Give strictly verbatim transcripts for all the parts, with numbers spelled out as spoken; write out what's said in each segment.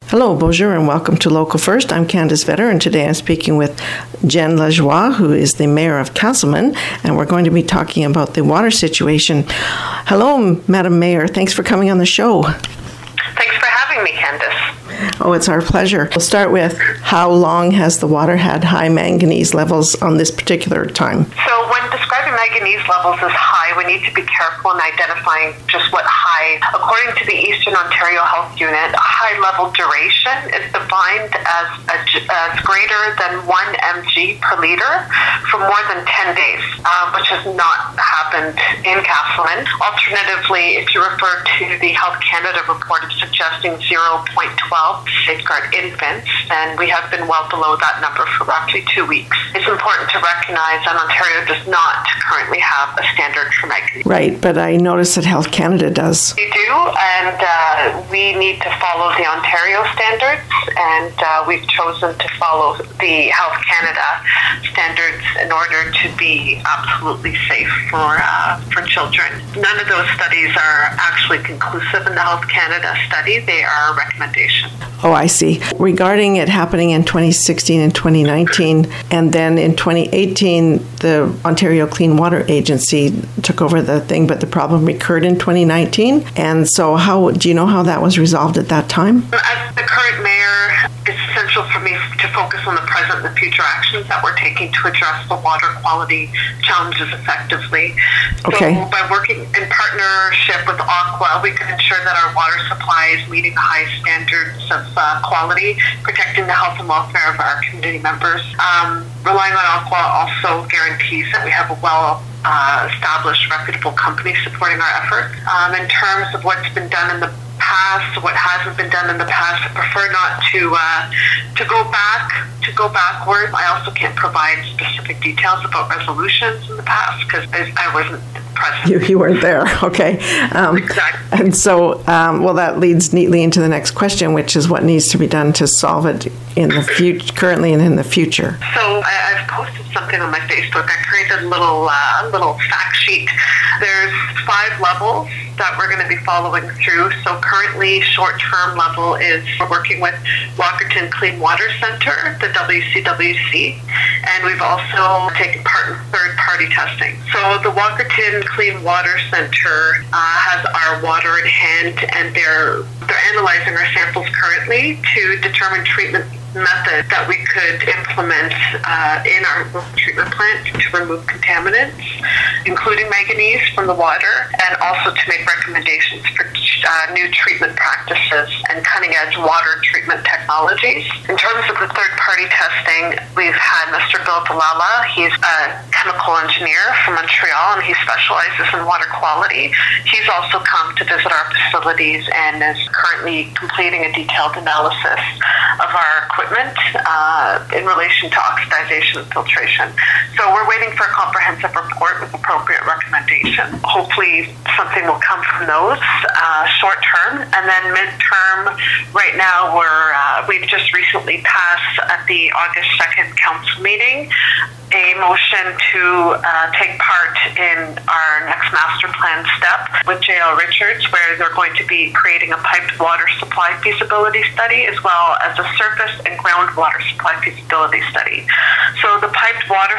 Hello, bonjour, and welcome to Local First. I'm Candice Vetter, and today I'm speaking with Jen Lajoie, who is the mayor of Castleman, and we're going to be talking about the water situation. Hello, Madam Mayor. Thanks for coming on the show. Thanks for having me, Candice. Oh, it's our pleasure. We'll start with how long has the water had high manganese levels on this particular time? So when describing manganese levels as high, we need to be careful in identifying just what high. According to the Eastern Ontario Health Unit, high level duration is defined as, a, as greater than one milligram per liter for more than ten days, um, which has not happened in Castleman. Alternatively, if you refer to the Health Canada report of suggesting zero point one two to safeguard infants, and we have been well below that number for roughly two weeks. It's important to recognize that Ontario does not currently have a standard for manganese. Right, but I noticed that Health Canada does. We do, and uh, we need to follow the Ontario standards, and uh, we've chosen to follow the Health Canada standards in order to be absolutely safe for uh, for children. None of those studies are actually conclusive in the Health Canada study. They are a recommendation. Oh, I see. Regarding it happening in twenty sixteen and twenty nineteen, and then in twenty eighteen, the Ontario Clean Water Agency took over the thing, but the problem recurred in twenty nineteen. And so how do you know how that was resolved at that time? As the current mayor, it's essential for me to focus on the present and the future actions that we're taking to address the water quality challenges effectively. Okay. So by working in partnership with Aqua, we can ensure that our water supply is meeting the high standards of uh, quality, protecting the health and welfare of our community members. Um, relying on Aqua also guarantees that we have a well uh, established, reputable company supporting our efforts. Um, in terms of what's been done in the past, what hasn't been done in the past, I prefer not to uh, to go back to go backward. I also can't provide specific details about resolutions in the past because I wasn't present. You, you weren't there, okay. Um, exactly. And so, um, well, that leads neatly into the next question, which is what needs to be done to solve it in the future, currently and in the future. So I, I've posted something on my Facebook. I created a little uh, little fact sheet. There's five levels that we're going to be following through. So currently, short-term level is we're working with Walkerton Clean Water Centre, the W C W C, and we've also taken part in third-party testing. So the Walkerton Clean Water Centre uh, has our water in hand, and they're they're analyzing our samples currently to determine treatment method that we could implement uh, in our treatment plant to remove contaminants, including manganese from the water, and also to make recommendations for uh, new treatment practices and cutting-edge water treatment technologies. In terms of the third-party testing, we've had Mister Bill Dalala. He's a chemical engineer from Montreal, and he specializes in water quality. He's also come to visit our facilities and is currently completing a detailed analysis of our equipment uh, in relation to oxidization and filtration. So we're waiting for a comprehensive report with appropriate recommendations. Hopefully something will come from those uh, short term, and then midterm. Right now, we're uh, we've just recently passed at the August second council meeting a motion to uh, take part in our next master plan step with J L Richards, where they're going to be creating a piped water supply feasibility study as well as a surface and groundwater supply feasibility study. So the piped water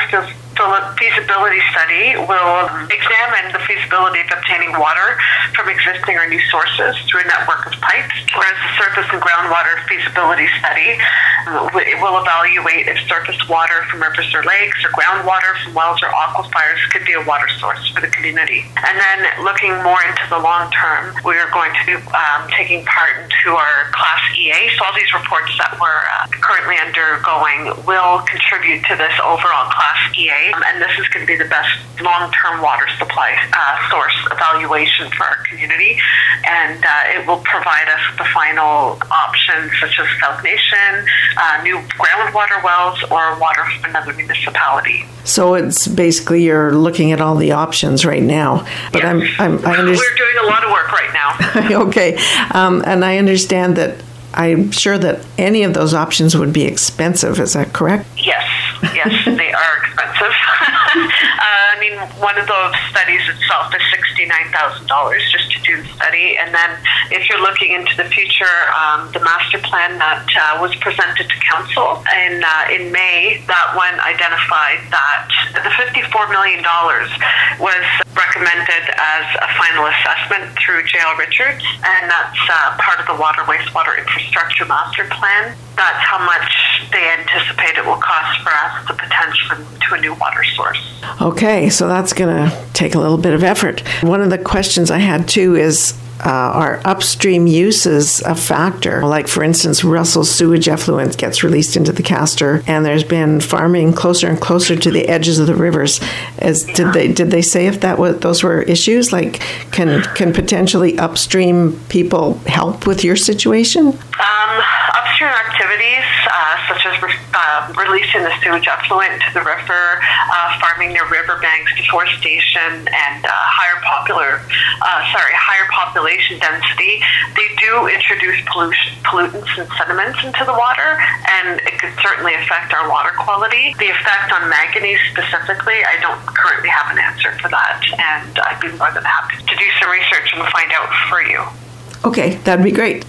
feasibility study will examine the feasibility of obtaining water from existing or new sources through a network of pipes, whereas the surface and groundwater feasibility study it will evaluate if surface water from rivers or lakes or groundwater from wells or aquifers could be a water source for the community. And then looking more into the long term, we are going to be um, taking part into our Class E A. So all these reports that we're uh, currently undergoing will contribute to this overall Class E A. Um, and this is going to be the best long-term water supply uh, source evaluation for our community. And uh, it will provide us with the final options such as South Nation, uh, new groundwater wells, or water from another municipality. So it's basically you're looking at all the options right now. But yes. I'm, I'm, I understand. We're doing a lot of work right now. Okay. Um, and I understand that I'm sure that any of those options would be expensive. Is that correct? Yes. Yes, they are expensive. uh, I mean, one of those studies itself is sixty-nine thousand dollars just to do the study. And then if you're looking into the future, um, the master plan that uh, was presented to council in, uh, in May, that one identified that the fifty-four million dollars was recommended as a final assessment through J L Richards, and that's uh, part of the water wastewater infrastructure master plan. That's how much they anticipate it will cost for us to potentially move to a new water source. Okay, so that's going to take a little bit of effort. One of the questions I had too is, Uh, are upstream uses a factor? Like, for instance, Russell's sewage effluent gets released into the Castor, and there's been farming closer and closer to the edges of the rivers. As did they did they say if that was those were issues? Like, can can potentially upstream people help with your situation? Um, upstream activities uh, such as re- uh, releasing the sewage effluent to the river, uh, farming near riverbanks, deforestation, and uh, higher popular, uh, sorry, higher population density, they do introduce pollution, pollutants and sediments into the water, and it could certainly affect our water quality. The effect on manganese specifically, I don't currently have an answer for that, and I'd be more than happy to do some research and find out for you. Okay, that'd be great.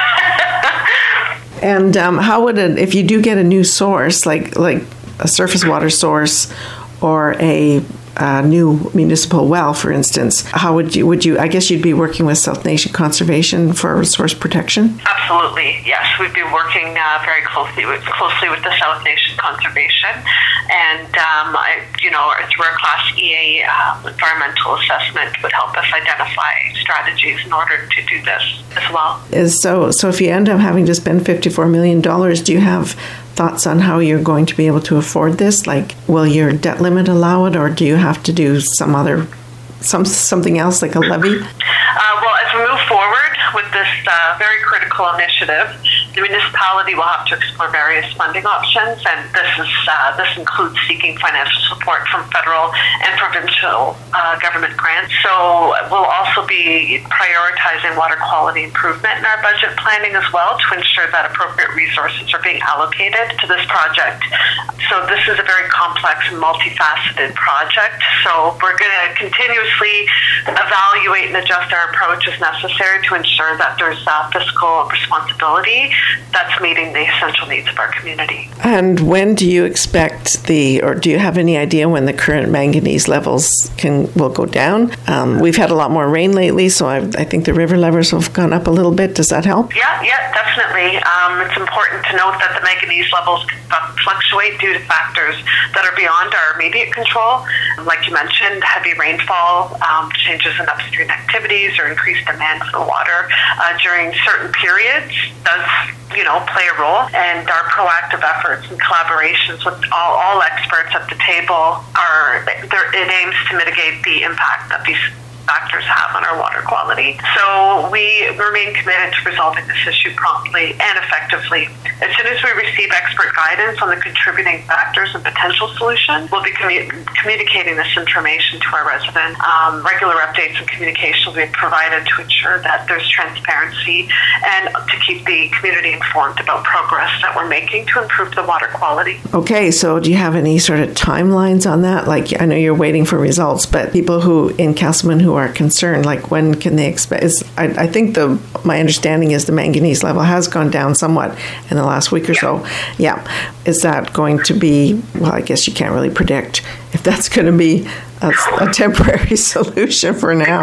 And um, how would it, if you do get a new source, like like a surface water source or a Uh, new municipal well, for instance, how would you, would you, I guess you'd be working with South Nation Conservation for resource protection? Absolutely, yes. We'd be working uh, very closely with, closely with the South Nation Conservation, and, um, I, you know, through our Class E A uh, environmental assessment would help us identify strategies in order to do this as well. Is so, so if you end up having to spend fifty-four million dollars, do you have thoughts on how you're going to be able to afford this? Like, will your debt limit allow it, or do you have to do some other, some something else like a levy? Uh, well, as we move forward with this uh, very critical initiative, the municipality will have to explore various funding options, and this is uh, this includes seeking financial support from federal and provincial uh, government grants. So we'll also be prioritizing water quality improvement in our budget planning as well to ensure that appropriate resources are being allocated to this project. So this is a very complex and multifaceted project. So we're going to continuously evaluate and adjust our approach as necessary to ensure that there's uh, fiscal responsibility that's meeting the essential needs of our community. And when do you expect the, or do you have any idea when the current manganese levels can will go down? Um, we've had a lot more rain lately, so I, I think the river levels have gone up a little bit. Does that help? Yeah, yeah, definitely. Um, it's important to note that the manganese levels can fluctuate due to factors that are beyond our immediate control. Like you mentioned, heavy rainfall, um, changes in upstream activities, or increased demand for the water uh, during certain periods does, you know, play a role. And our proactive efforts and collaborations with all, all experts at the table are, it aims to mitigate the impact that these factors have on our water quality. So we remain committed to resolving this issue promptly and effectively. As soon as we receive expert guidance on the contributing factors and potential solutions, we'll be commu- communicating this information to our residents. Um, regular updates and communication will be provided to ensure that there's transparency and to keep the community informed about progress that we're making to improve the water quality. Okay, so do you have any sort of timelines on that? Like, I know you're waiting for results, but people who in Castleman who are concerned, like, when can they expect? Is, I, I think the my understanding is the manganese level has gone down somewhat in the last week or yeah. so. Yeah. Is that going to be, well, I guess you can't really predict if that's going to be a, a temporary solution for now.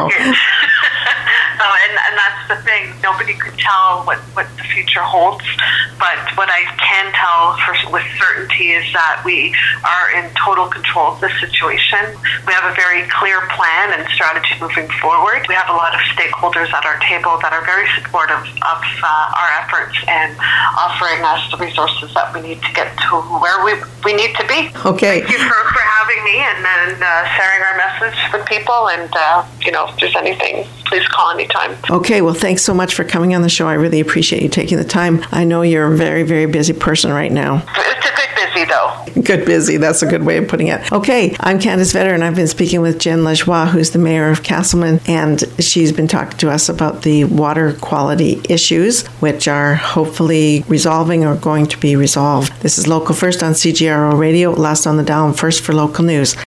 No, and, and that's the thing. Nobody could tell what, what the future holds. But what I can tell for, with certainty is that we are in total control of the situation. We have a very clear plan and strategy moving forward. We have a lot of stakeholders at our table that are very supportive of uh, our efforts and offering us the resources that we need to get to where we, we need to be. Okay. Thank you for, for having me and, and uh, sharing our message with people. And, uh, you know, if there's anything, please call anytime. Okay, well, thanks so much for coming on the show. I really appreciate you taking the time. I know you're a very, very busy person right now. It's a good busy. busy, though. Good busy. That's a good way of putting it. Okay, I'm Candace Vetter, and I've been speaking with Jen Lajoie, who's the mayor of Castleman, and she's been talking to us about the water quality issues, which are hopefully resolving or going to be resolved. This is Local First on C G R O Radio, last on the dial, and first for local news.